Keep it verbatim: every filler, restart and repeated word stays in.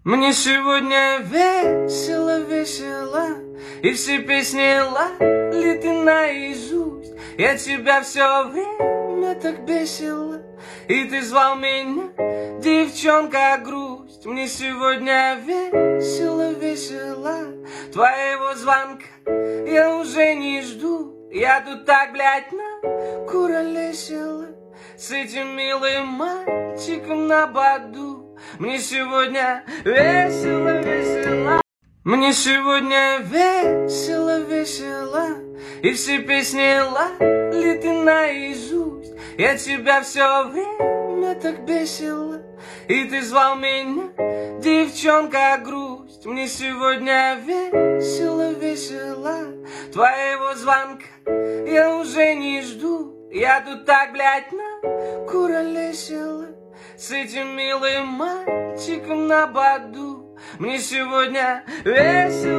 Мне сегодня весело, весело, и все песни лали ты наизусть. Я тебя все время так бесила, и ты звал меня, девчонка, грусть. Мне сегодня весело, весело, твоего звонка я уже не жду. Я тут так, блядь, накуролесила с этим милым мальчиком на боду. Мне сегодня весело, весело. Мне сегодня весело, весело, и все песни лали ты наизусть. Я тебя все время так бесила, и ты звал меня, девчонка, грусть. Мне сегодня весело, весело, твоего звонка я уже не жду. Я тут так, блядь, накуролесила с этим милым мальчиком на боду. Мне сегодня весело.